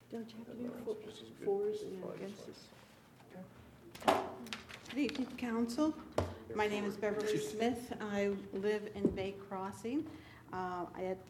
Don't you have to do fours and against? Good evening, Council. My name is Beverly Smith. I live in Bay Crossing. I had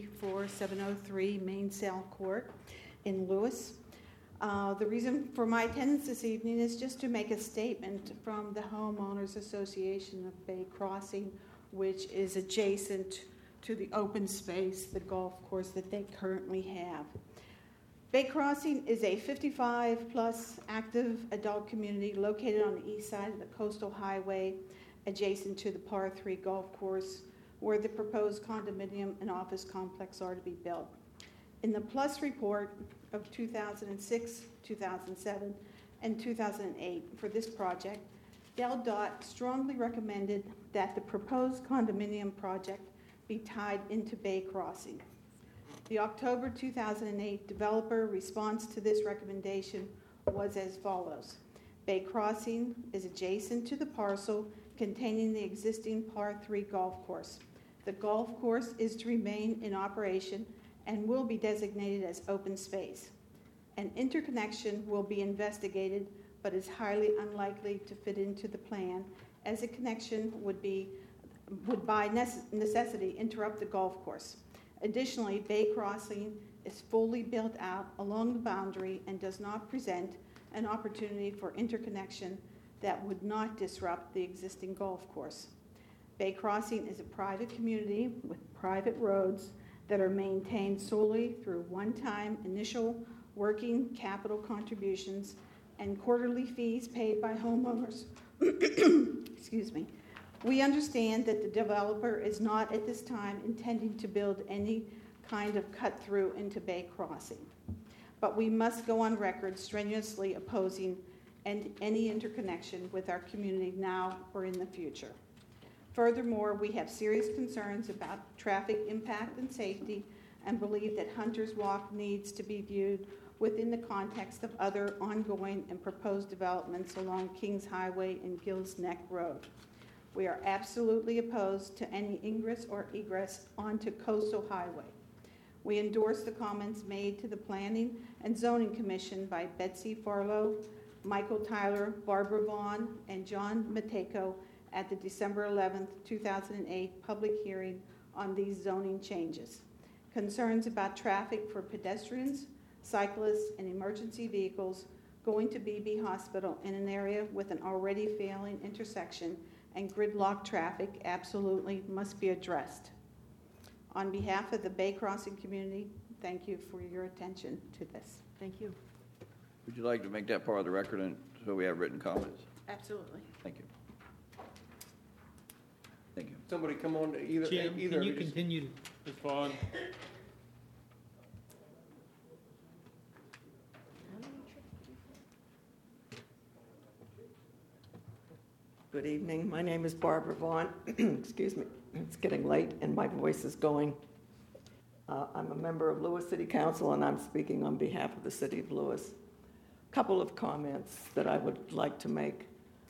34703 Main Sale Court in Lewis. The reason for my attendance this evening is just to make a statement from the Homeowners Association of Bay Crossing, which is adjacent to the open space, the golf course that they currently have. Bay Crossing is a 55-plus active adult community located on the east side of the Coastal Highway, adjacent to the Par 3 golf course, where the proposed condominium and office complex are to be built. In the PLUS report of 2006, 2007, and 2008 for this project, DelDOT strongly recommended that the proposed condominium project be tied into Bay Crossing. The October 2008 developer response to this recommendation was as follows. Bay Crossing is adjacent to the parcel containing the existing Par 3 golf course. The golf course is to remain in operation and will be designated as open space. An interconnection will be investigated, but is highly unlikely to fit into the plan, as a connection would by necessity interrupt the golf course. Additionally, Bay Crossing is fully built out along the boundary and does not present an opportunity for interconnection that would not disrupt the existing golf course. Bay Crossing is a private community with private roads that are maintained solely through one-time initial working capital contributions and quarterly fees paid by homeowners. Excuse me. We understand that the developer is not at this time intending to build any kind of cut-through into Bay Crossing, but we must go on record strenuously opposing any interconnection with our community now or in the future. Furthermore, we have serious concerns about traffic impact and safety and believe that Hunter's Walk needs to be viewed within the context of other ongoing and proposed developments along Kings Highway and Gills Neck Road. We are absolutely opposed to any ingress or egress onto Coastal Highway. We endorse the comments made to the Planning and Zoning Commission by Betsy Farlow, Michael Tyler, Barbara Vaughn, and John Matejko at the December 11th, 2008 public hearing on these zoning changes. Concerns about traffic for pedestrians, cyclists, and emergency vehicles going to BB Hospital in an area with an already failing intersection and gridlock traffic absolutely must be addressed. On behalf of the Bay Crossing community, thank you for your attention to this. Thank you. Would you like to make that part of the record and so we have written comments? Absolutely. Thank you. Thank you. Somebody come on to either. Jim, either can you of these. continue to respond? Good evening. My name is Barbara Vaughn. Excuse me. It's getting late and my voice is going. I'm a member of Lewis City Council and I'm speaking on behalf of the City of Lewis. A couple of comments that I would like to make.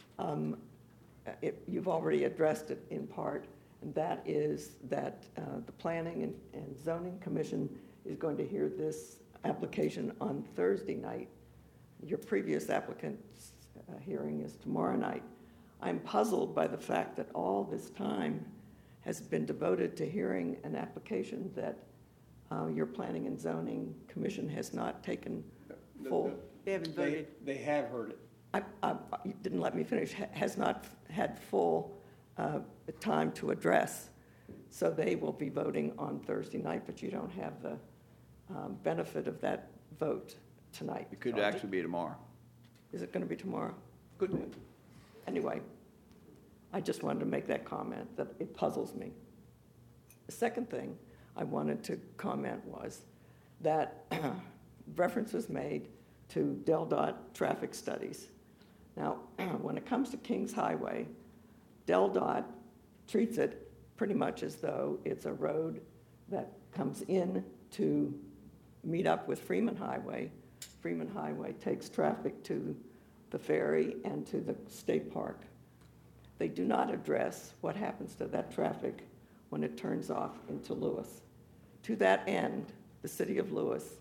You've already addressed it in part, and that is that the Planning and Zoning Commission is going to hear this application on Thursday night. Your previous applicant's hearing is tomorrow night. I'm puzzled by the fact that all this time has been devoted to hearing an application that your Planning and Zoning Commission has not taken full. They haven't voted. They have heard it. You didn't let me finish. Has not had full time to address. So they will be voting on Thursday night, but you don't have the benefit of that vote tonight. It could actually be tomorrow. Is it going to be tomorrow? Good news. Anyway, I just wanted to make that comment that it puzzles me. The second thing I wanted to comment was that reference was made to DelDOT traffic studies. Now, when it comes to Kings Highway, DelDOT treats it pretty much as though it's a road that comes in to meet up with Freeman Highway. Freeman Highway takes traffic to the ferry and to the state park. They do not address what happens to that traffic when it turns off into Lewis. To that end, the City of Lewis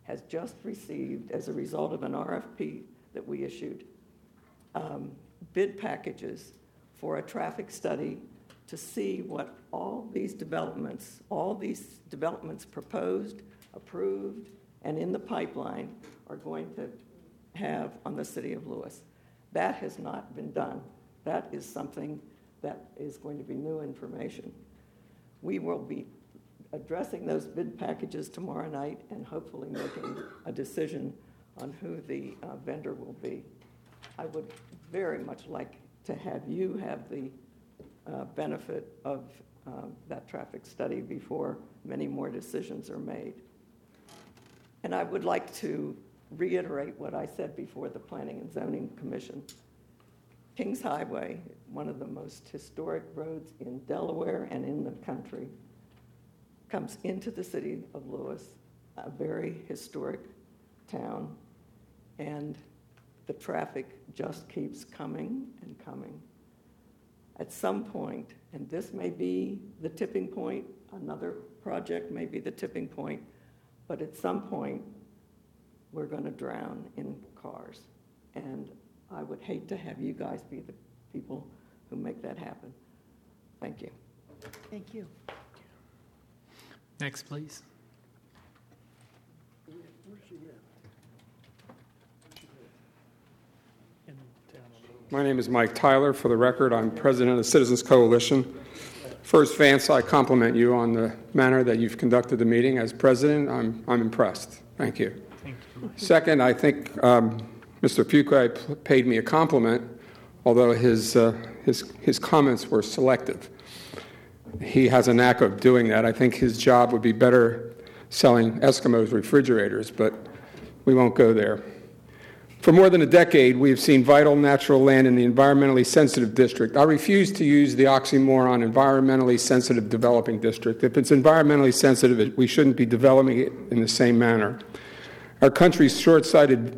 has just received, as a result of an RFP that we issued, bid packages for a traffic study to see what all these developments proposed, approved, and in the pipeline are going to have on the city of Lewis. That has not been done. That is something that is going to be new information. We will be addressing those bid packages tomorrow night and hopefully making a decision on who the vendor will be. I would very much like to have you have the benefit of that traffic study before many more decisions are made. And I would like to reiterate what I said before the Planning and Zoning Commission. Kings Highway, one of the most historic roads in Delaware and in the country, comes into the city of Lewis, a very historic town, and the traffic just keeps coming and coming. At some point, and this may be the tipping point, another project may be the tipping point, but at some point, we're going to drown in cars. And I would hate to have you guys be the people who make that happen. Thank you. Thank you. Next, please. My name is Mike Tyler. For the record, I'm president of Citizens Coalition. First, Vance, I compliment you on the manner that you've conducted the meeting. As president, I'm impressed. Thank you. Thank you. Second, I think Mr. Fuqua paid me a compliment, although his comments were selective. He has a knack of doing that. I think his job would be better selling Eskimos refrigerators, but we won't go there. For more than a decade, we have seen vital natural land in the environmentally sensitive district. I refuse to use the oxymoron environmentally sensitive developing district. If it's environmentally sensitive, we shouldn't be developing it in the same manner. Our county's short-sighted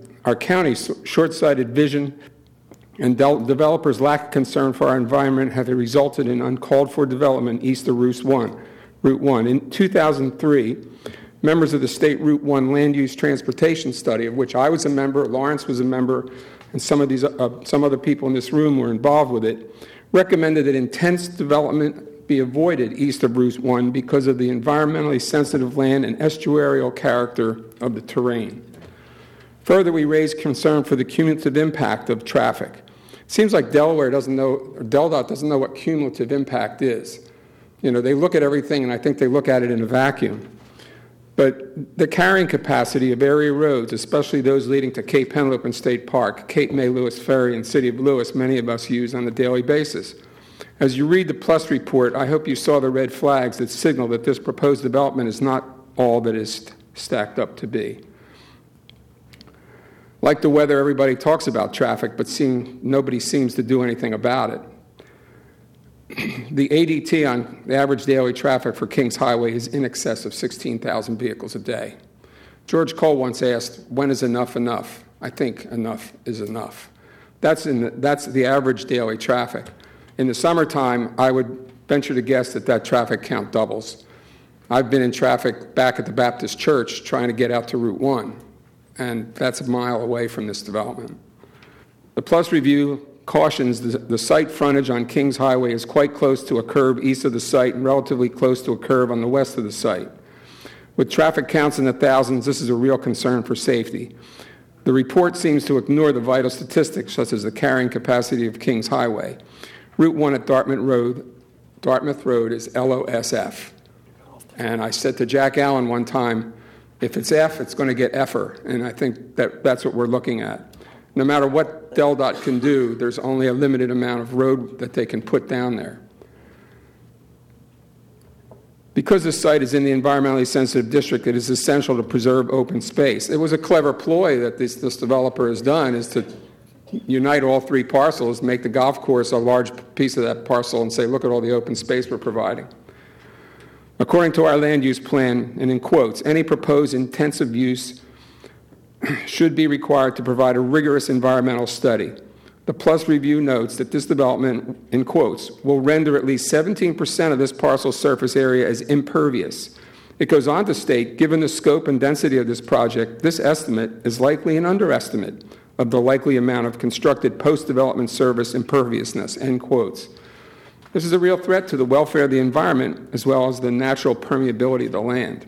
vision and developers' lack of concern for our environment have resulted in uncalled for development east of Route 1. In 2003, members of the State Route 1 Land Use Transportation Study, of which I was a member, Lawrence was a member, and some other people in this room were involved with it, recommended that intense development be avoided east of Route 1 because of the environmentally sensitive land and estuarial character of the terrain. Further, we raised concern for the cumulative impact of traffic. It seems like Delaware doesn't know, or DelDOT doesn't know what cumulative impact is. You know, they look at everything, and I think they look at it in a vacuum. But the carrying capacity of area roads, especially those leading to Cape Henlopen State Park, Cape May Lewis Ferry, and City of Lewis, many of us use on a daily basis. As you read the PLUS report, I hope you saw the red flags that signal that this proposed development is not all that is stacked up to be. Like the weather, everybody talks about traffic, but nobody seems to do anything about it. The ADT on the average daily traffic for Kings Highway is in excess of 16,000 vehicles a day. George Cole once asked, when is enough enough? I think enough is enough. That's the average daily traffic. In the summertime, I would venture to guess that traffic count doubles. I've been in traffic back at the Baptist Church trying to get out to Route 1, and that's a mile away from this development. The PLUS review cautions the site frontage on Kings Highway is quite close to a curve east of the site and relatively close to a curve on the west of the site. With traffic counts in the thousands, this is a real concern for safety. The report seems to ignore the vital statistics, such as the carrying capacity of Kings Highway. Route 1 at Dartmouth Road is LOSF. And I said to Jack Allen one time, if it's F, it's going to get F'er. And I think that's what we're looking at. No matter what DelDOT can do, there's only a limited amount of road that they can put down there. Because this site is in the environmentally sensitive district, it is essential to preserve open space. It was a clever ploy that this developer has done, is to unite all three parcels, make the golf course a large piece of that parcel, and say, look at all the open space we're providing. According to our land use plan, and in quotes, any proposed intensive use should be required to provide a rigorous environmental study. The PLUS review notes that this development, in quotes, will render at least 17% of this parcel's surface area as impervious. It goes on to state, given the scope and density of this project, this estimate is likely an underestimate of the likely amount of constructed post-development service imperviousness, end quotes. This is a real threat to the welfare of the environment as well as the natural permeability of the land.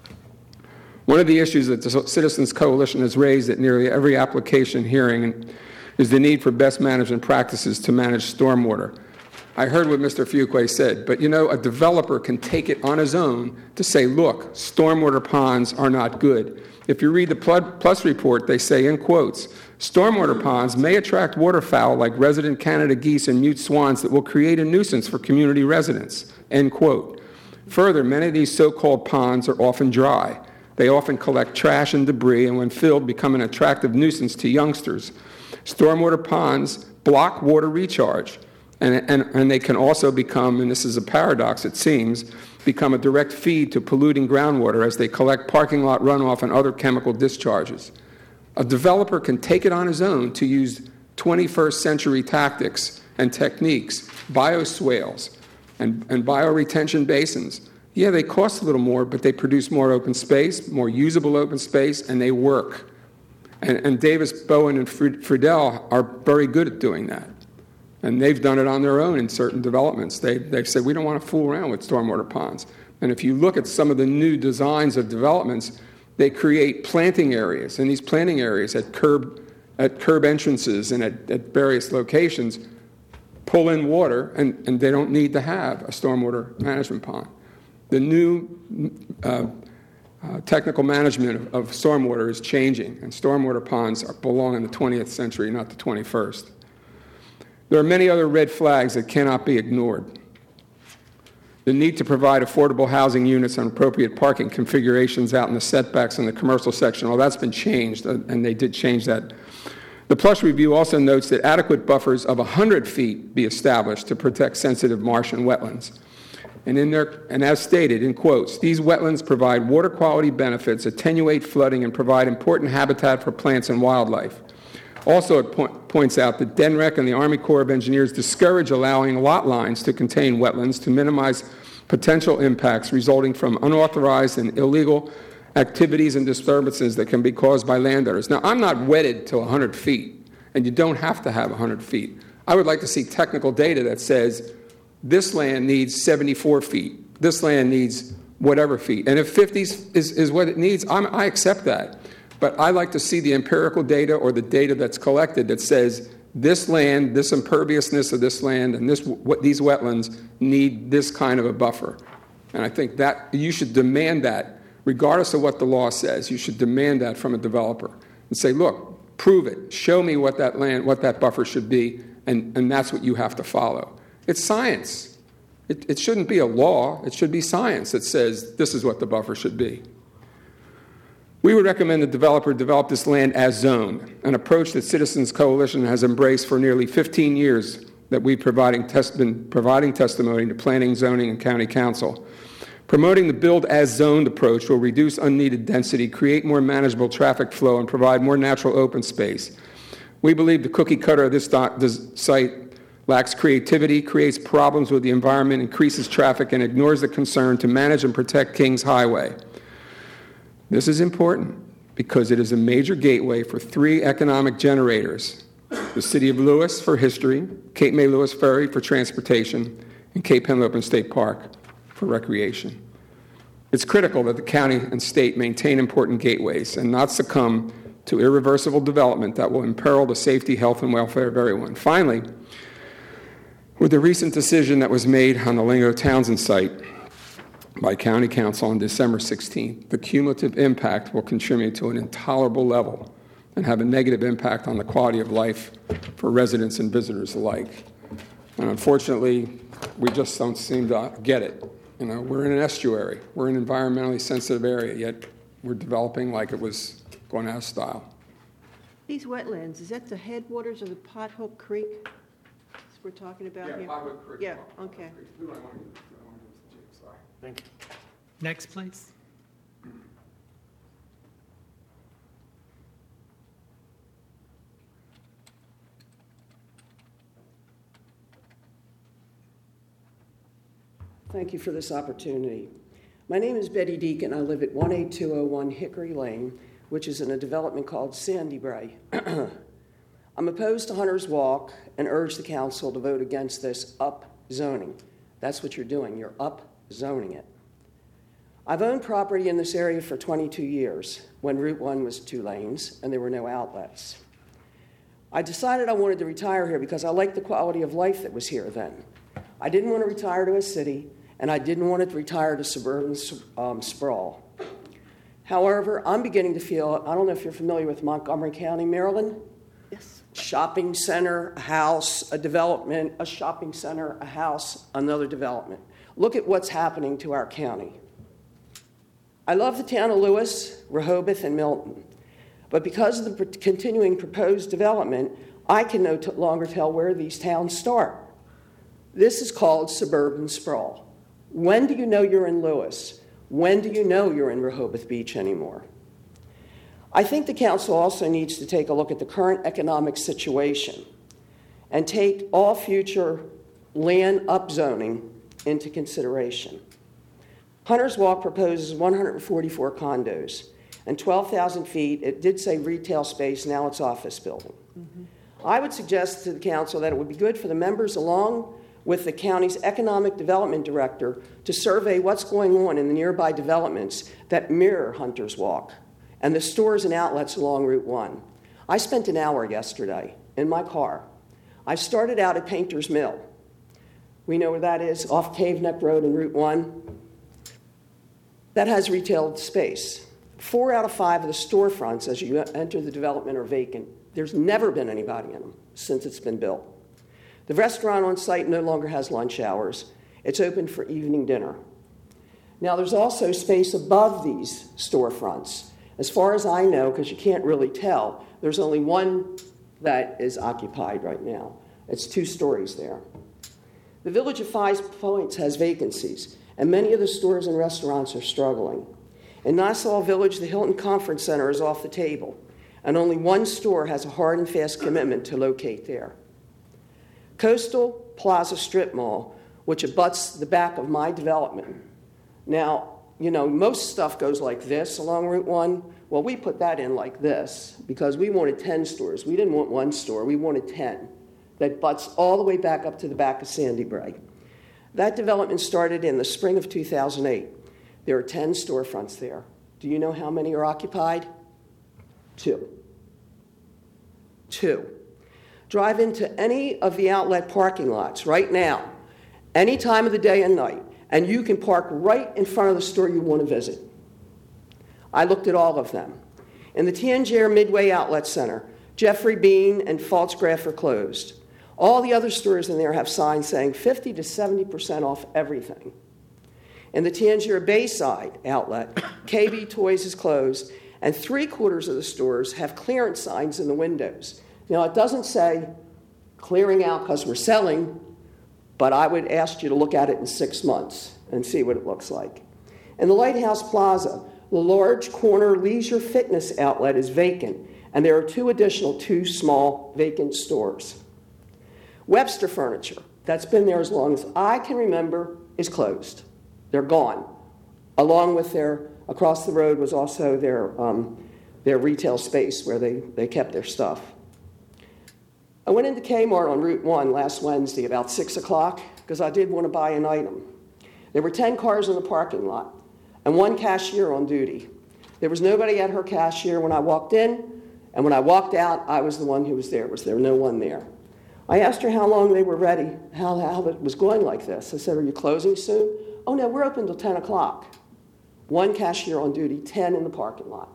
One of the issues that the Citizens Coalition has raised at nearly every application hearing is the need for best management practices to manage stormwater. I heard what Mr. Fuqua said, but a developer can take it on his own to say, look, stormwater ponds are not good. If you read the Plus report, they say, in quotes, stormwater ponds may attract waterfowl like resident Canada geese and mute swans that will create a nuisance for community residents, end quote. Further, many of these so-called ponds are often dry. They often collect trash and debris, and when filled, become an attractive nuisance to youngsters. Stormwater ponds block water recharge, and they can also become, and this is a paradox it seems, become a direct feed to polluting groundwater as they collect parking lot runoff and other chemical discharges. A developer can take it on his own to use 21st century tactics and techniques, bioswales and bioretention basins. Yeah, they cost a little more, but they produce more open space, more usable open space, and they work. And Davis, Bowen, and Friedel are very good at doing that. And they've done it on their own in certain developments. They've said, we don't want to fool around with stormwater ponds. And if you look at some of the new designs of developments, they create planting areas. And these planting areas at curb entrances and at various locations pull in water, and they don't need to have a stormwater management pond. The new technical management of stormwater is changing, and stormwater ponds belong in the 20th century, not the 21st. There are many other red flags that cannot be ignored. The need to provide affordable housing units and appropriate parking configurations out in the setbacks in the commercial section, well, that's been changed, and they did change that. The Plush Review also notes that adequate buffers of 100 feet be established to protect sensitive marsh and wetlands. And as stated, in quotes, these wetlands provide water quality benefits, attenuate flooding, and provide important habitat for plants and wildlife. Also, it points out that DENREC and the Army Corps of Engineers discourage allowing lot lines to contain wetlands to minimize potential impacts resulting from unauthorized and illegal activities and disturbances that can be caused by landowners. Now, I'm not wedded to 100 feet, and you don't have to have 100 feet. I would like to see technical data that says this land needs 74 feet, this land needs whatever feet. And if 50 is what it needs, I accept that. But I like to see the empirical data or the data that's collected that says this land, this imperviousness of this land, and these wetlands need this kind of a buffer. And I think that you should demand that, regardless of what the law says. You should demand that from a developer and say, look, prove it. Show me what that buffer should be, and that's what you have to follow. It's science. It shouldn't be a law. It should be science that says this is what the buffer should be. We would recommend the developer develop this land as zoned, an approach that Citizens Coalition has embraced for nearly 15 years that we've been providing testimony to Planning, Zoning, and County Council. Promoting the build as zoned approach will reduce unneeded density, create more manageable traffic flow, and provide more natural open space. We believe the cookie cutter of this site lacks creativity, creates problems with the environment, increases traffic, and ignores the concern to manage and protect Kings Highway. This is important because it is a major gateway for 3 economic generators: the City of Lewis for history, Cape May Lewis Ferry for transportation, and Cape Henlopen State Park for recreation. It's critical that the county and state maintain important gateways and not succumb to irreversible development that will imperil the safety, health, and welfare of everyone. Finally, with the recent decision that was made on the Lingo Townsend site by County Council on December 16th, the cumulative impact will contribute to an intolerable level and have a negative impact on the quality of life for residents and visitors alike. And unfortunately, we just don't seem to get it. We're in an estuary. We're in an environmentally sensitive area, yet we're developing like it was going out of style. These wetlands, is that the headwaters of the Pothook Creek we're talking about here? Pothook Creek. Yeah, okay. Thank you. Next, please. Thank you for this opportunity. My name is Betty Deacon. I live at 18201 Hickory Lane, which is in a development called Sandy Bray. I'm opposed to Hunter's Walk and urge the council to vote against this up-zoning. That's what you're doing. You're up-zoning it. I've owned property in this area for 22 years when Route 1 was 2 lanes and there were no outlets. I decided I wanted to retire here because I liked the quality of life that was here then. I didn't want to retire to a city, and I didn't want to retire to suburban sprawl. However, I'm beginning to feel, I don't know if you're familiar with Montgomery County, Maryland? Yes. Shopping center, a house, a development, a shopping center, a house, another development. Look at what's happening to our county. I love the town of Lewis, Rehoboth, and Milton. But because of the continuing proposed development, I can no longer tell where these towns start. This is called suburban sprawl. When do you know you're in Lewis? When do you know you're in Rehoboth Beach anymore? I think the council also needs to take a look at the current economic situation and take all future land upzoning into consideration. Hunter's Walk proposes 144 condos and 12,000 feet. It did say retail space, now it's office building. I would suggest to the council that it would be good for the members, along with the county's economic development director, to survey what's going on in the nearby developments that mirror Hunter's Walk and the stores and outlets along Route 1. I spent an hour yesterday in my car. I started out at Painter's Mill. We know where that is, off Cave Neck Road and Route 1. That has retail space. 4 out of 5 of the storefronts as you enter the development are vacant. There's never been anybody in them since it's been built. The restaurant on site no longer has lunch hours. It's open for evening dinner. Now, there's also space above these storefronts. As far as I know, because you can't really tell, there's only one that is occupied right now. It's 2 stories there. The Village of 5 Points has vacancies, and many of the stores and restaurants are struggling. In Nassau Village, the Hilton Conference Center is off the table, and only 1 store has a hard and fast commitment to locate there. Coastal Plaza Strip Mall, which abuts the back of my development. Now, you know, most stuff goes like this along Route 1. Well, we put that in like this because we wanted 10 stores. We didn't want 1 store. We wanted 10 that butts all the way back up to the back of Sandy Bray. That development started in the spring of 2008. There are 10 storefronts there. Do you know how many are occupied? 2. Drive into any of the outlet parking lots right now, any time of the day and night, and you can park right in front of the store you want to visit. I looked at all of them. In the Tangier Midway Outlet Center, Jeffrey Bean and Pfaltzgraff are closed. All the other stores in there have signs saying 50 to 70% off everything. In the Tangier Bayside outlet, KB Toys is closed, and 3/4 of the stores have clearance signs in the windows. Now, it doesn't say clearing out because we're selling, but I would ask you to look at it in 6 months and see what it looks like. In the Lighthouse Plaza, the large corner leisure fitness outlet is vacant, and there are 2 additional 2 small vacant stores. Webster Furniture, that's been there as long as I can remember, is closed. They're gone. Along with across the road was also their retail space where they kept their stuff. I went into Kmart on Route 1 last Wednesday about 6 o'clock because I did want to buy an item. There were 10 cars in the parking lot and 1 cashier on duty. There was nobody at her cashier when I walked in, and when I walked out, I was the one who was there. Was there no one there? I asked her how long they were ready, how it was going like this. I said, "Are you closing soon?" "Oh, no, we're open till 10 o'clock. 1 cashier on duty, 10 in the parking lot.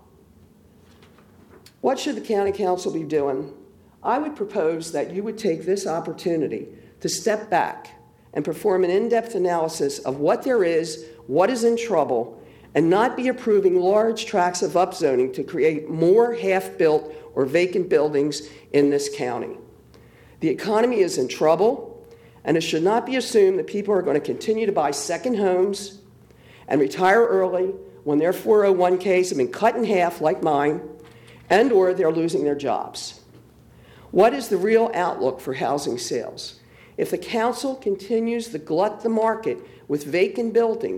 What should the county council be doing? I would propose that you would take this opportunity to step back and perform an in-depth analysis of what there is, what is in trouble, and not be approving large tracts of upzoning to create more half-built or vacant buildings in this county. The economy is in trouble, and it should not be assumed that people are going to continue to buy second homes and retire early when their 401ks have been cut in half like mine, and or they're losing their jobs. What is the real outlook for housing sales? If the council continues to glut the market with vacant buildings,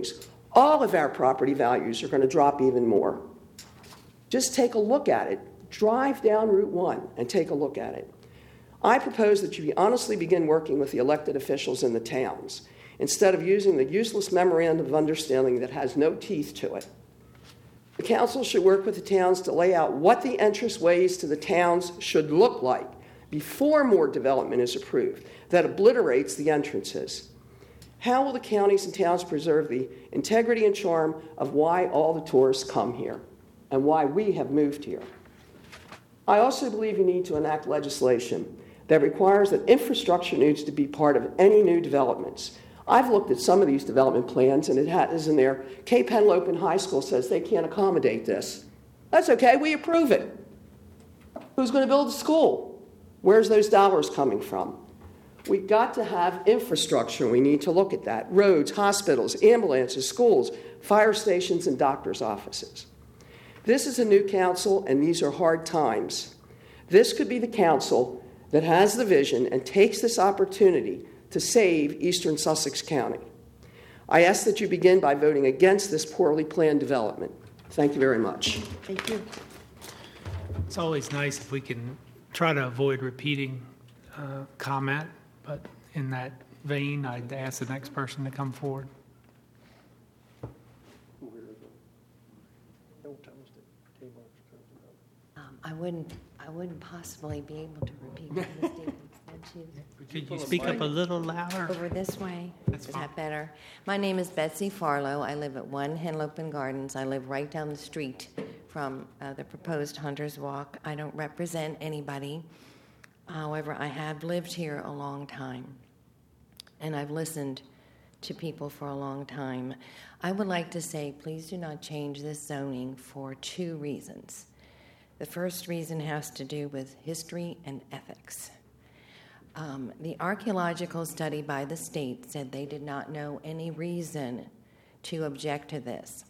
all of our property values are going to drop even more. Just take a look at it. Drive down Route 1 and take a look at it. I propose that you honestly begin working with the elected officials in the towns instead of using the useless memorandum of understanding that has no teeth to it. The council should work with the towns to lay out what the entrance ways to the towns should look like before more development is approved that obliterates the entrances. How will the counties and towns preserve the integrity and charm of why all the tourists come here and why we have moved here? I also believe you need to enact legislation that requires that infrastructure needs to be part of any new developments. I've looked at some of these development plans, and it is in there. Cape Henlopen High School says they can't accommodate this. That's okay, we approve it. Who's going to build a school? Where's those dollars coming from? We've got to have infrastructure. We need to look at that. Roads, hospitals, ambulances, schools, fire stations, and doctors' offices. This is a new council, and these are hard times. This could be the council that has the vision and takes this opportunity to save Eastern Sussex County. I ask that you begin by voting against this poorly planned development. Thank you very much. Thank you. It's always nice if we can try to avoid repeating comment, but in that vein, I'd ask the next person to come forward. I wouldn't possibly be able to repeat my statements. Could you speak up a little louder? Over this way. That's Is fine. that better? My name is Betsy Farlow. I live at 1 Henlopen Gardens. I live right down the street from the proposed Hunter's Walk. I don't represent anybody. However, I have lived here a long time, and I've listened to people for a long time. I would like to say, please do not change this zoning for 2 reasons. The first reason has to do with history and ethics. The archaeological study by the state said they did not know any reason to object to this.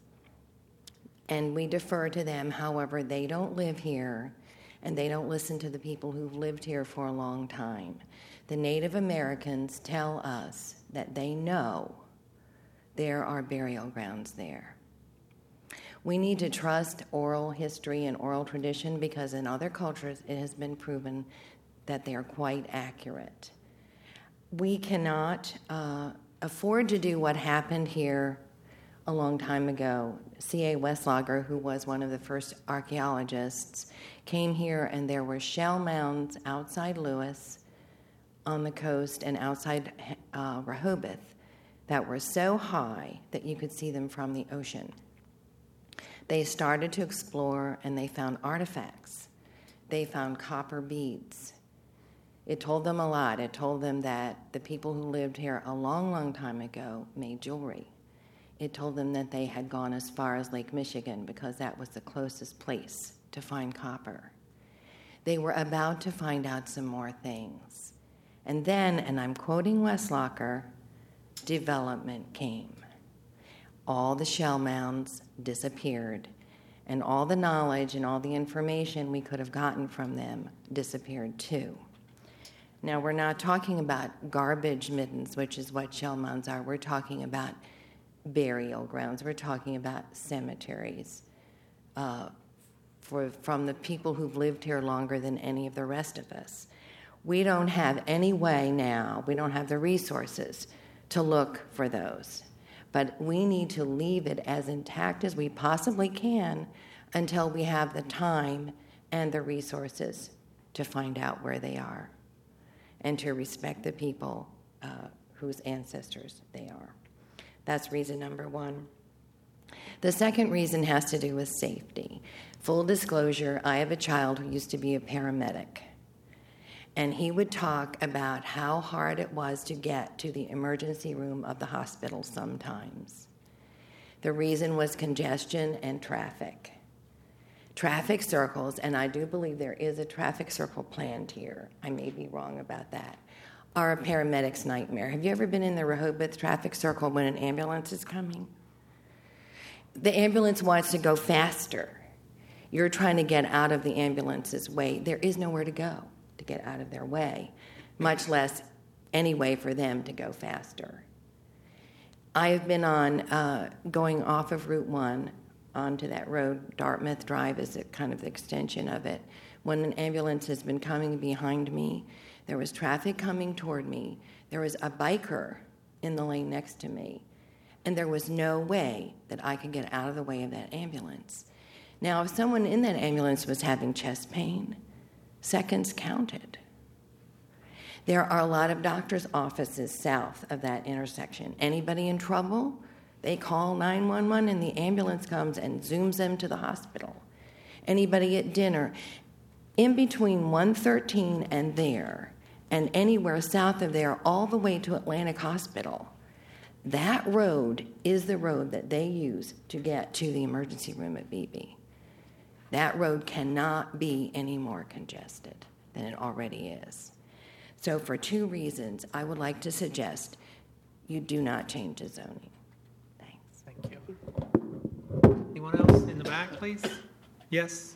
And we defer to them. However, they don't live here, and they don't listen to the people who've lived here for a long time. The Native Americans tell us that they know there are burial grounds there. We need to trust oral history and oral tradition because in other cultures it has been proven that they are quite accurate. We cannot afford to do what happened here a long time ago. C.A. Westlager, who was one of the first archaeologists, came here and there were shell mounds outside Lewis on the coast and outside Rehoboth that were so high that you could see them from the ocean. They started to explore and they found artifacts. They found copper beads. It told them a lot. It told them that the people who lived here a long, long time ago made jewelry. It told them that they had gone as far as Lake Michigan because that was the closest place to find copper. They were about to find out some more things. And then, and I'm quoting Westlager, development came. All the shell mounds disappeared, and all the knowledge and all the information we could have gotten from them disappeared too. Now, we're not talking about garbage middens, which is what shell mounds are. We're talking about burial grounds. We're talking about cemeteries from the people who've lived here longer than any of the rest of us. We don't have any way now, we don't have the resources to look for those. But we need to leave it as intact as we possibly can until we have the time and the resources to find out where they are and to respect the people whose ancestors they are. That's reason number 1. The second reason has to do with safety. Full disclosure, I have a child who used to be a paramedic. And he would talk about how hard it was to get to the emergency room of the hospital sometimes. The reason was congestion and traffic. Traffic circles, and I do believe there is a traffic circle planned here, I may be wrong about that, are a paramedic's nightmare. Have you ever been in the Rehoboth traffic circle when an ambulance is coming? The ambulance wants to go faster. You're trying to get out of the ambulance's way. There is nowhere to go to get out of their way, much less any way for them to go faster. I have been on going off of Route 1 onto that road. Dartmouth Drive is kind of the extension of it. When an ambulance has been coming behind me, there was traffic coming toward me. There was a biker in the lane next to me, and there was no way that I could get out of the way of that ambulance. Now, if someone in that ambulance was having chest pain, seconds counted. There are a lot of doctor's offices south of that intersection. Anybody in trouble, they call 911 and the ambulance comes and zooms them to the hospital. Anybody at dinner, in between 113 and there, and anywhere south of there, all the way to Atlantic Hospital, that road is the road that they use to get to the emergency room at Beebe. That road cannot be any more congested than it already is. So for 2 reasons, I would like to suggest you do not change the zoning. Thanks. Thank you. Anyone else in the back, please? Yes?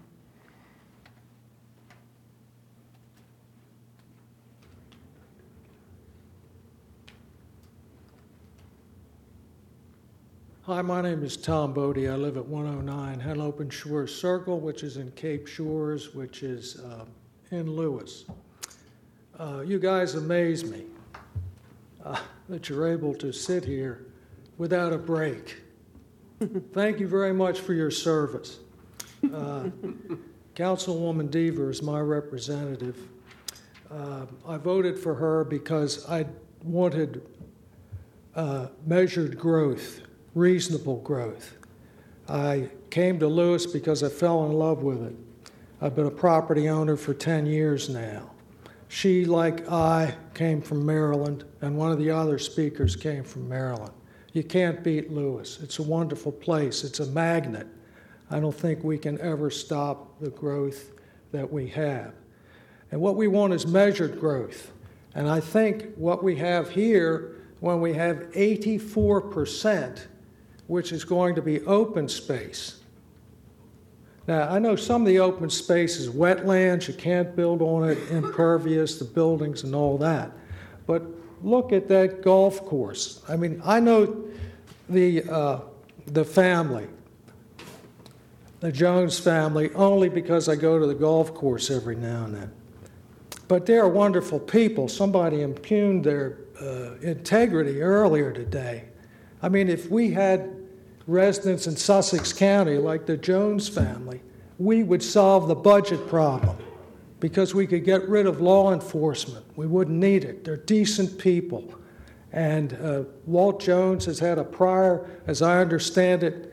Hi, my name is Tom Bodie. I live at 109 Henlopen Shores Circle, which is in Cape Shores, which is in Lewis. You guys amaze me that you're able to sit here without a break. Thank you very much for your service. Councilwoman Deaver is my representative. I voted for her because I wanted measured growth, reasonable growth. I came to Lewis because I fell in love with it. I've been a property owner for 10 years now. She, like I, came from Maryland, and one of the other speakers came from Maryland. You can't beat Lewis. It's a wonderful place. It's a magnet. I don't think we can ever stop the growth that we have. And what we want is measured growth. And I think what we have here, when we have 84%, which is going to be open space. Now, I know some of the open space is wetlands, you can't build on it, impervious, the buildings and all that. But look at that golf course. I mean, I know the family, the Jones family, only because I go to the golf course every now and then. But they're wonderful people. Somebody impugned their integrity earlier today. I mean, if we had residents in Sussex County like the Jones family, we would solve the budget problem because we could get rid of law enforcement. We wouldn't need it. They're decent people. And Walt Jones has had a prior, as I understand it,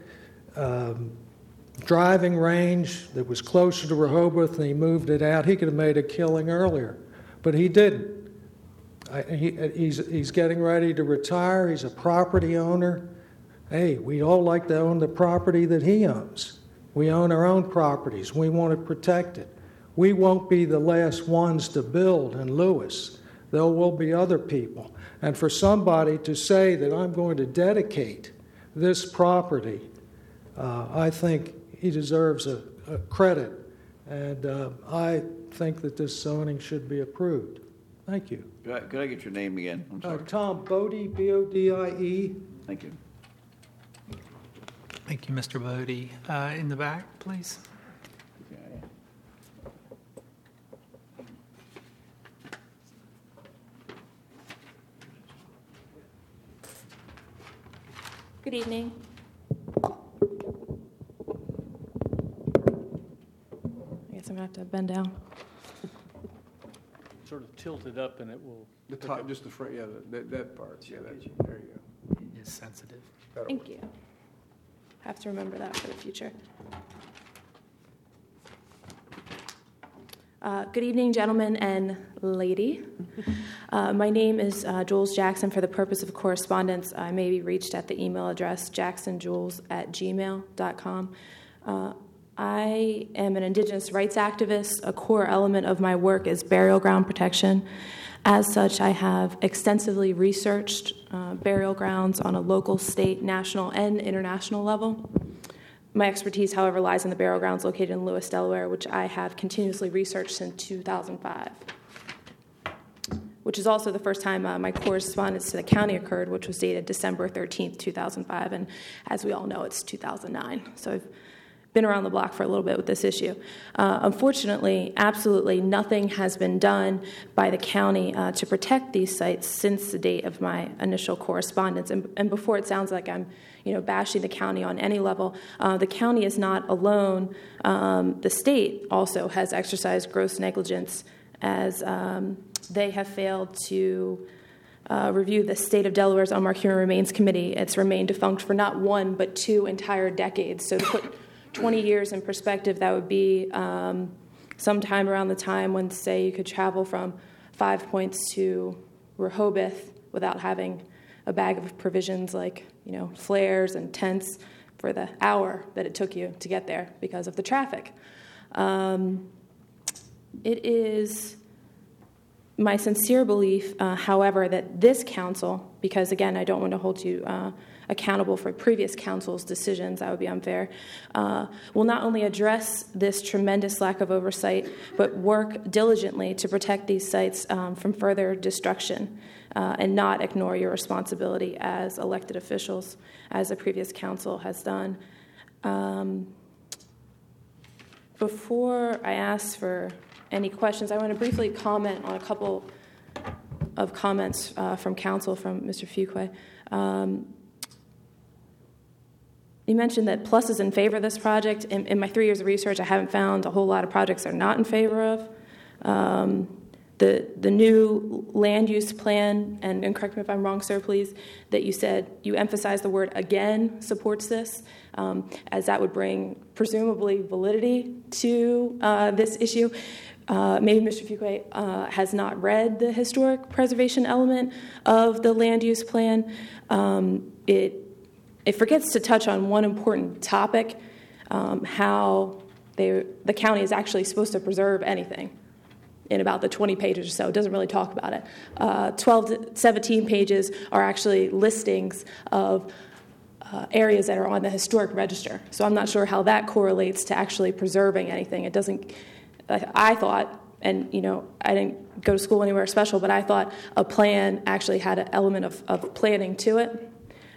driving range that was closer to Rehoboth, and he moved it out. He could have made a killing earlier, but he didn't. He's getting ready to retire. He's a property owner. Hey, we all like to own the property that he owns. We own our own properties. We want to protect it. We won't be the last ones to build in Lewis. There will be other people. And for somebody to say that I'm going to dedicate this property, I think he deserves a credit. And I think that this zoning should be approved. Thank you. Could I get your name again? I'm sorry. Tom Bodie, B-O-D-I-E. Thank you. Thank you, Mr. Bodie. In the back, please. Good evening. I guess I'm going to have to bend down. Sort of tilt it up and it will... The top, just the front, yeah, that part. Yeah, there you go. It is sensitive. Thank you. I have to remember that for the future. Good evening, gentlemen and lady. My name is Jules Jackson. For the purpose of correspondence, I may be reached at the email address jacksonjules@gmail.com. I am an Indigenous rights activist. A core element of my work is burial ground protection. As such, I have extensively researched burial grounds on a local, state, national, and international level. My expertise, however, lies in the burial grounds located in Lewis, Delaware, which I have continuously researched since 2005. which is also the first time my correspondence to the county occurred, which was dated December 13th, 2005. And as we all know, it's 2009. So I've been around the block for a little bit with this issue. Unfortunately, absolutely nothing has been done by the county to protect these sites since the date of my initial correspondence. And before it sounds like I'm bashing the county on any level, the county is not alone. The state also has exercised gross negligence as they have failed to review the State of Delaware's Unmarked Human Remains Committee. It's remained defunct for not one but 2 entire decades. So to put 20 years in perspective, that would be sometime around the time when, say, you could travel from 5 Points to Rehoboth without having a bag of provisions like, flares and tents for the hour that it took you to get there because of the traffic. It is my sincere belief, however, that this council, because again, I don't want to hold you accountable for previous council's decisions, that would be unfair, will not only address this tremendous lack of oversight, but work diligently to protect these sites from further destruction and not ignore your responsibility as elected officials, as the previous council has done. Before I ask for any questions, I want to briefly comment on a couple of comments from council, from Mr. Fuqua. You mentioned that Plus is in favor of this project. In my 3 years of research, I haven't found a whole lot of projects they're not in favor of. The new land use plan, and correct me if I'm wrong, sir, please, that you said you emphasized the word again supports this, as that would bring presumably validity to this issue. Maybe Mr. Fuqua has not read the historic preservation element of the land use plan. It forgets to touch on one important topic, how the county is actually supposed to preserve anything in about the 20 pages or so. It doesn't really talk about it. 12 to 17 pages are actually listings of areas that are on the historic register. So I'm not sure how that correlates to actually preserving anything. It doesn't, I thought, and I didn't go to school anywhere special, but I thought a plan actually had an element of planning to it.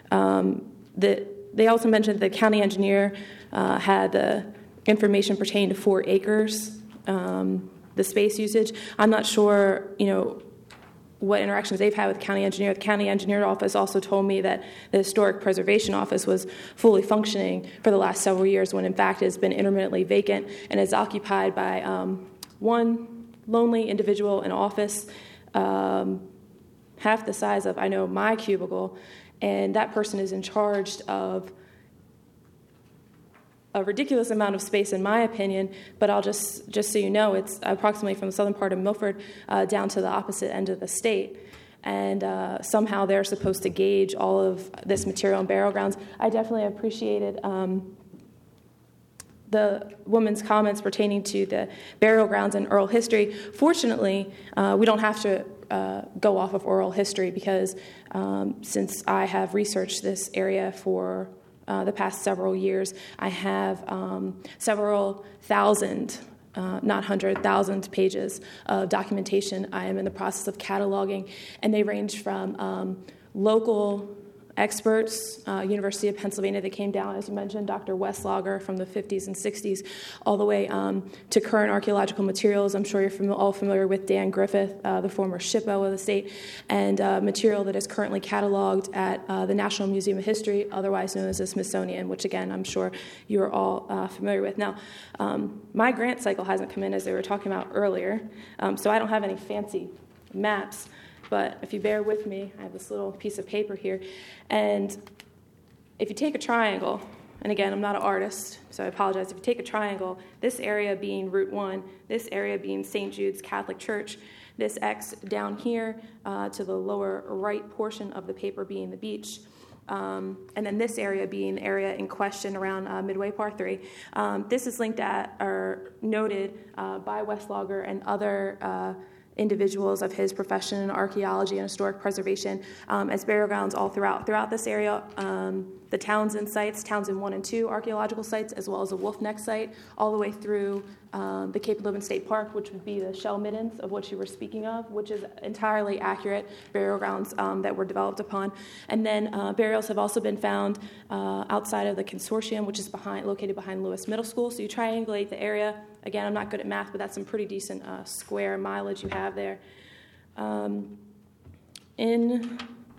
They also mentioned the county engineer had the information pertaining to 4 acres, the space usage. I'm not sure, what interactions they've had with the county engineer. The county engineer office also told me that the historic preservation office was fully functioning for the last several years, when in fact it has been intermittently vacant and is occupied by one lonely individual in office, half the size of, my cubicle, and that person is in charge of a ridiculous amount of space, in my opinion, but I'll just so you know, it's approximately from the southern part of Milford down to the opposite end of the state. And somehow they're supposed to gauge all of this material in burial grounds. I definitely appreciated the woman's comments pertaining to the burial grounds and oral history. Fortunately, we don't have to go off of oral history because since I have researched this area for the past several years, I have several thousand, not 100,000 pages of documentation I am in the process of cataloging, and they range from local experts, University of Pennsylvania, that came down, as you mentioned, Dr. Westlager from the 50s and 60s, all the way to current archaeological materials. I'm sure you're all familiar with Dan Griffith, the former SHPO of the state, and material that is currently cataloged at the National Museum of History, otherwise known as the Smithsonian, which, again, I'm sure you're all familiar with. Now, my grant cycle hasn't come in, as they were talking about earlier, so I don't have any fancy maps. But if you bear with me, I have this little piece of paper here. And if you take a triangle, and again, I'm not an artist, so I apologize. If you take a triangle, this area being Route 1, this area being St. Jude's Catholic Church, this X down here to the lower right portion of the paper being the beach, and then this area being the area in question around Midway Par 3. This is linked at or noted by Westlager and other individuals of his profession in archaeology and historic preservation as burial grounds all throughout this area. The Townsend sites, Townsend 1 and 2 archaeological sites, as well as the Wolf Neck site, all the way through the Cape Leeuwin State Park, which would be the Shell Middens of which you were speaking of, which is entirely accurate burial grounds that were developed upon. And then burials have also been found outside of the consortium, which is located behind Lewis Middle School. So you triangulate the area. Again, I'm not good at math, but that's some pretty decent square mileage you have there. In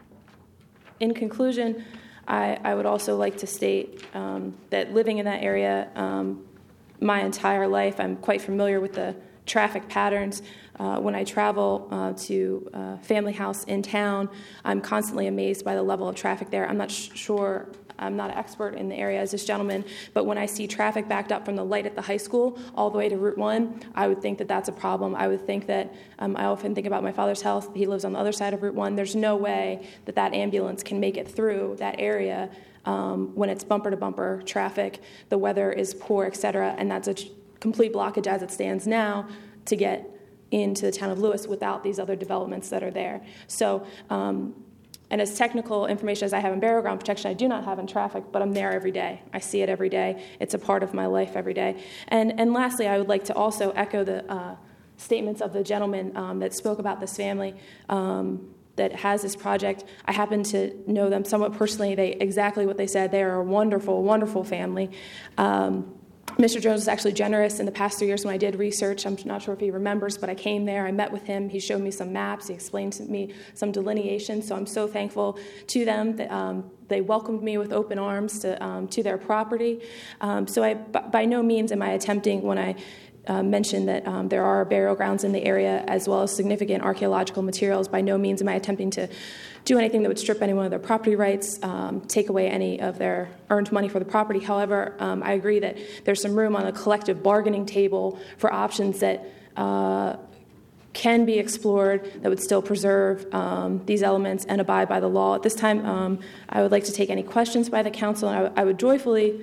conclusion, I would also like to state that living in that area my entire life, I'm quite familiar with the traffic patterns. When I travel to a family house in town, I'm constantly amazed by the level of traffic there. I'm not sure, I'm not an expert in the area as this gentleman, but when I see traffic backed up from the light at the high school all the way to Route 1, I would think that that's a problem. I would think that, I often think about my father's house. He lives on the other side of Route 1. There's no way that ambulance can make it through that area when it's bumper-to-bumper traffic, the weather is poor, et cetera, and that's a complete blockage as it stands now to get into the town of Lewis without these other developments that are there. So, and as technical information as I have in burial ground protection, I do not have in traffic, but I'm there every day. I see it every day. It's a part of my life every day. And lastly, I would like to also echo the statements of the gentleman that spoke about this family that has this project. I happen to know them somewhat personally. Exactly what they said. They are a wonderful, wonderful family. Mr. Jones was actually generous in the past 3 years when I did research. I'm not sure if he remembers, but I came there. I met with him. He showed me some maps. He explained to me some delineation. So I'm so thankful to them that they welcomed me with open arms to their property. So by no means am I attempting, when I mentioned that there are burial grounds in the area as well as significant archaeological materials, by no means am I attempting to do anything that would strip anyone of their property rights, take away any of their earned money for the property. However, I agree that there's some room on a collective bargaining table for options that can be explored that would still preserve these elements and abide by the law. At this time, I would like to take any questions by the council, and I would joyfully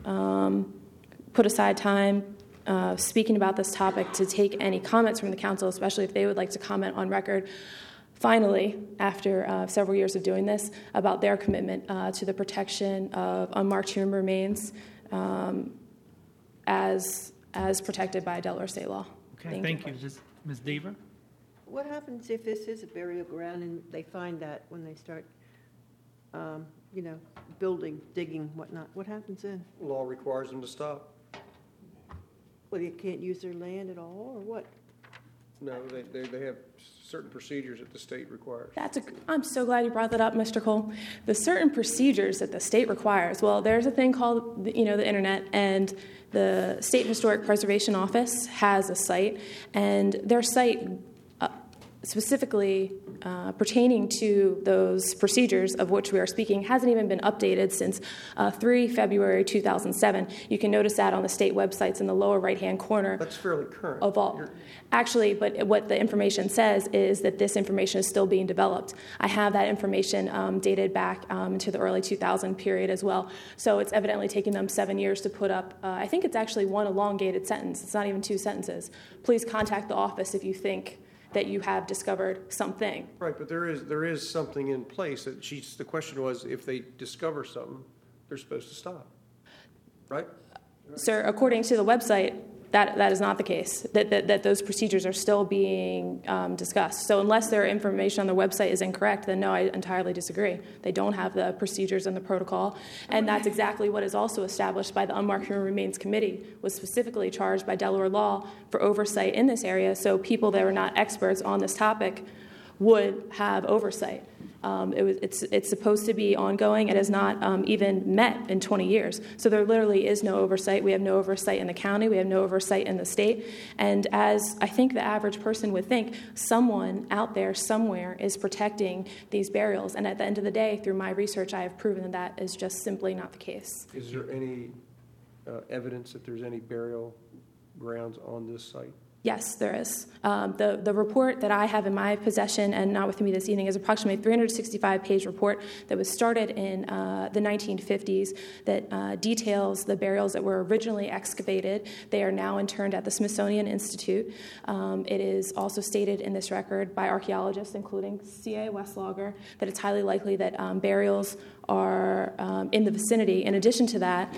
put aside time speaking about this topic to take any comments from the council, especially if they would like to comment on record. Finally, after several years of doing this, about their commitment to the protection of unmarked human remains as protected by Delaware state law. Okay, thank you. Ms. Deaver? What happens if this is a burial ground and they find that when they start, building, digging, whatnot? What happens then? Law requires them to stop. Well, they can't use their land at all, or what? No, they have certain procedures that the state requires. I'm so glad you brought that up, Mr. Cole. The certain procedures that the state requires. Well, there's a thing called the internet, and the State Historic Preservation Office has a site, and their site specifically pertaining to those procedures of which we are speaking hasn't even been updated since 3 February 2007. You can notice that on the state websites in the lower right-hand corner. That's fairly current. Of all. Actually, but what the information says is that this information is still being developed. I have that information dated back into the early 2000 period as well. So it's evidently taking them 7 years to put up, I think it's actually one elongated sentence. It's not even 2 sentences. Please contact the office if you think that you have discovered something. Right, but there is something in place that the question was, if they discover something, they're supposed to stop, right? Sir, according to the website, that is not the case, that those procedures are still being discussed. So unless their information on the website is incorrect, then no, I entirely disagree. They don't have the procedures and the protocol, and that's exactly what is also established by the Unmarked Human Remains Committee, was specifically charged by Delaware law for oversight in this area, so people that are not experts on this topic would have oversight. It's supposed to be ongoing. It has not even met in 20 years. So there literally is no oversight. We have no oversight in the county. We have no oversight in the state. And as I think the average person would think, someone out there somewhere is protecting these burials. And at the end of the day, through my research, I have proven that is just simply not the case. Is there any evidence that there's any burial grounds on this site? Yes, there is. The report that I have in my possession and not with me this evening is approximately a 365-page report that was started in the 1950s that details the burials that were originally excavated. They are now interned at the Smithsonian Institute. It is also stated in this record by archaeologists, including C.A. Westlogger, that it's highly likely that burials are in the vicinity. In addition to that,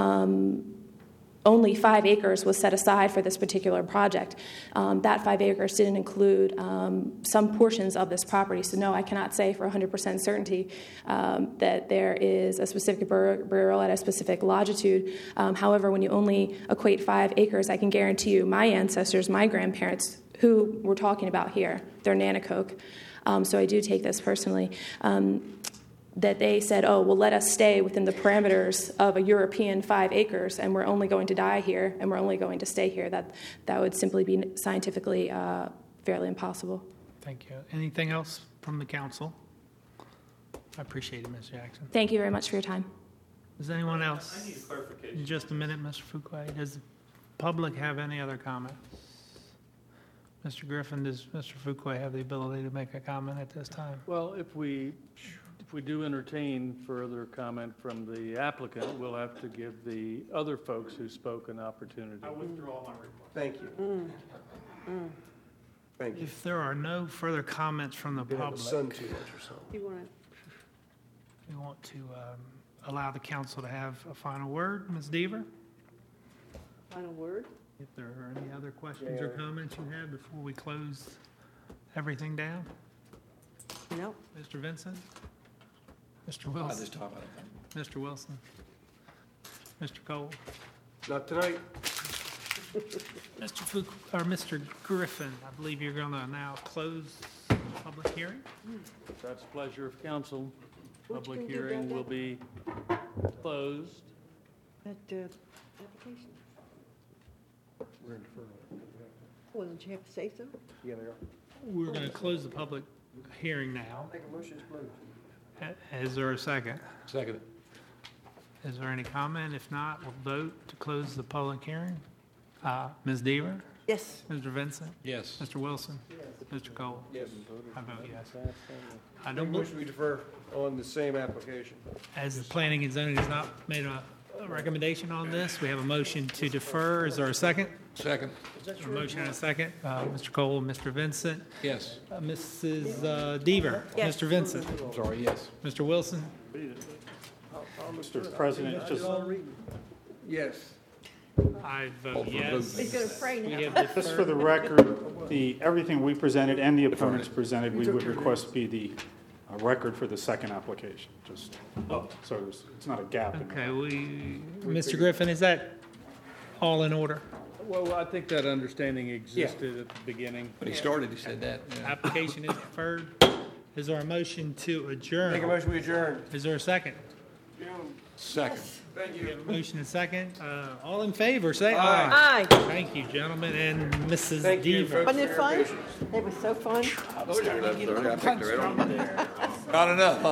only 5 acres was set aside for this particular project. That 5 acres didn't include some portions of this property. So no, I cannot say for 100% certainty that there is a specific burial at a specific longitude. However, when you only equate 5 acres, I can guarantee you my ancestors, my grandparents, who we're talking about here, they're Nanticoke. So I do take this personally. That they said, oh, well, let us stay within the parameters of a European 5 acres, and we're only going to die here, and we're only going to stay here. That would simply be scientifically fairly impossible. Thank you. Anything else from the council? I appreciate it, Ms. Jackson. Thank you very much for your time. Does anyone else? I need a clarification. In just a minute, Mr. Fuqua. Does the public have any other comments? Mr. Griffin, does Mr. Fuqua have the ability to make a comment at this time? Well, if we do entertain further comment from the applicant, we'll have to give the other folks who spoke an opportunity. I withdraw my request. Thank you. Thank you. If there are no further comments from the Been in the public, sun too much or something. You want we want to allow the council to have a final word. Ms. Deaver? a final word? If there are any other questions or comments you have before we close everything down? No. Mr. Vincent? Mr. At Wilson? this time, I don't think. Mr. Wilson? Mr. Cole? Not tonight. Mr. Griffin, I believe you're going to now close the public hearing? If that's the pleasure of council, What you public gonna do hearing about will that? be closed. That application? We're in deferral. Well, don't you have to say so? Yeah, they are. We're going to close the public hearing now. Make a motion to close. Is there a second? Second. Is there any comment? If not, we'll vote to close the public hearing. Ms. Deaver? Yes. Mr. Vincent? Yes. Mr. Wilson? Mr. Cole? Yes. I vote yes. I Make don't a believe, motion we defer on the same application. as the planning and zoning has not made a recommendation on this, we have a motion to defer. Is there a second? Second. A motion and a second. Mr. Cole, Mr. Vincent, Yes. Mrs. Deaver, Yes. Mr. Vincent, I'm sorry, yes. Mr. Wilson. Mr. President, it's just Yes. I vote yes. He's going to pray We now. have Just for deferred. the record, everything we presented and the opponents presented, we would request be the record for the second application, just, so it's not a gap in there. Okay, Mr. Griffin, is that all in order? well, I think that understanding existed at the beginning. When he started, he said that. yeah. Application is deferred. Is there a motion to adjourn? Make a motion we adjourn. Is there a second? Second. Thank We you. have a motion and second. All in favor, say aye. Aye. Thank you, gentlemen, and Mrs. Thank you, Deaver. folks. Wasn't it fun? It was so fun. I told you, I picked the right on. Not enough, huh?